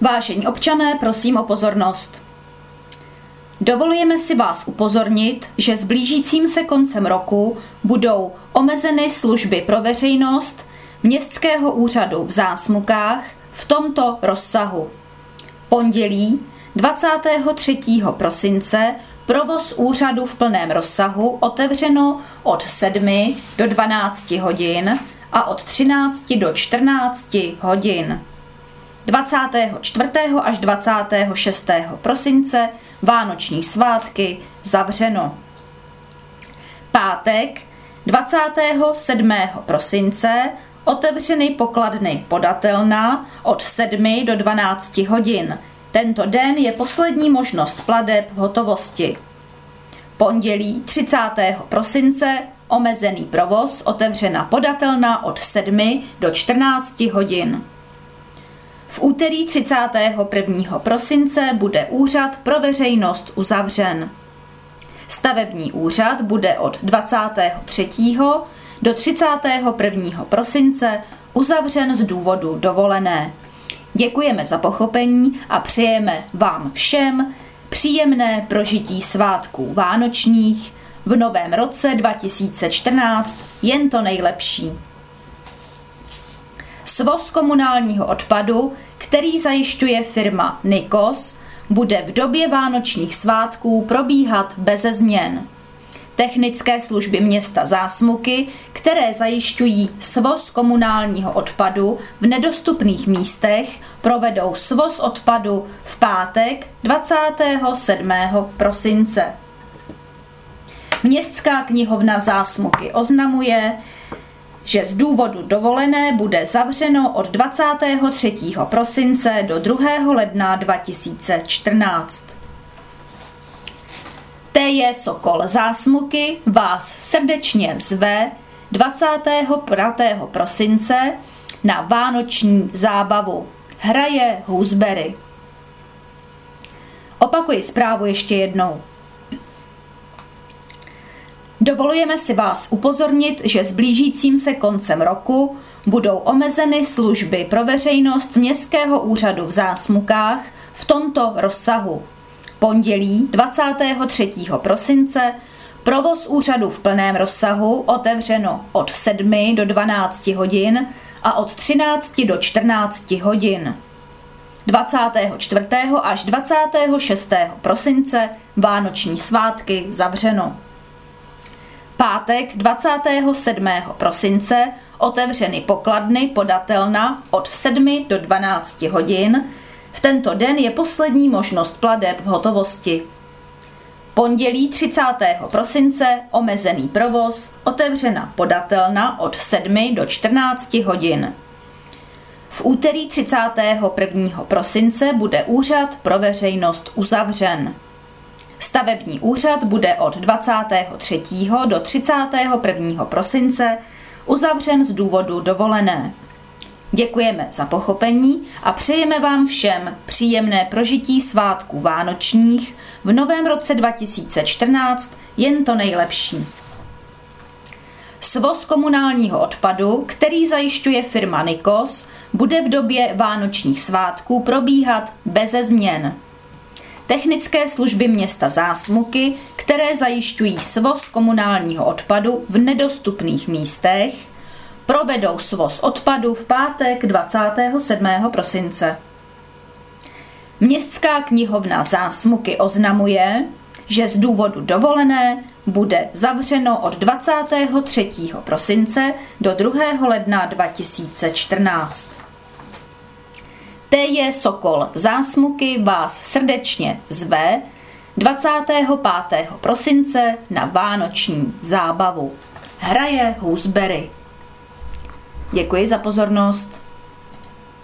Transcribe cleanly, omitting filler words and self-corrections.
Vážení občané, prosím o pozornost. Dovolujeme si vás upozornit, že s blížícím se koncem roku budou omezeny služby pro veřejnost Městského úřadu v Zásmukách v tomto rozsahu. Pondělí 23. prosince provoz úřadu v plném rozsahu otevřeno od 7 do 12 hodin a od 13 do 14 hodin. 24. až 26. prosince vánoční svátky zavřeno. Pátek 27. prosince otevřeny pokladny Podatelna od 7 do 12 hodin. Tento den je poslední možnost plateb v hotovosti. Pondělí 30. prosince omezený provoz, otevřena Podatelna od 7 do 14 hodin. V úterý 31. prosince bude úřad pro veřejnost uzavřen. Stavební úřad bude od 23. do 31. prosince uzavřen z důvodu dovolené. Děkujeme za pochopení a přejeme vám všem příjemné prožití svátků vánočních v novém roce 2014, jen to nejlepší. Svoz komunálního odpadu, který zajišťuje firma Nikos, bude v době vánočních svátků probíhat beze změn. Technické služby města Zásmuky, které zajišťují svoz komunálního odpadu v nedostupných místech, provedou svoz odpadu v pátek 27. prosince. Městská knihovna Zásmuky oznamuje, že z důvodu dovolené bude zavřeno od 23. prosince do 2. ledna 2014. TJ Sokol Zásmuky vás srdečně zve 25. prosince na vánoční zábavu. Hraje Hůzbery. Opakuji zprávu ještě jednou. Dovolujeme si vás upozornit, že s blížícím se koncem roku budou omezeny služby pro veřejnost Městského úřadu v Zásmukách v tomto rozsahu. Pondělí 23. prosince provoz úřadu v plném rozsahu otevřeno od 7 do 12 hodin a od 13 do 14 hodin. 24. až 26. prosince vánoční svátky zavřeno. Pátek 27. prosince otevřeny pokladny Podatelna od 7 do 12 hodin. V tento den je poslední možnost plateb v hotovosti. Pondělí 30. prosince omezený provoz, otevřena Podatelna od 7 do 14 hodin. V úterý 31. prosince bude úřad pro veřejnost uzavřen. Stavební úřad bude od 23. do 31. prosince uzavřen z důvodu dovolené. Děkujeme za pochopení a přejeme vám všem příjemné prožití svátků vánočních v novém roce 2014, jen to nejlepší. Svoz komunálního odpadu, který zajišťuje firma Nikos, bude v době vánočních svátků probíhat beze změn. Technické služby města Zásmuky, které zajišťují svoz komunálního odpadu v nedostupných místech, provedou svoz odpadu v pátek 27. prosince. Městská knihovna Zásmuky oznamuje, že z důvodu dovolené bude zavřeno od 23. prosince do 2. ledna 2014. TJ Sokol Zásmuky vás srdečně zve 25. prosince na vánoční zábavu. Hraje Hůzbery. Děkuji za pozornost.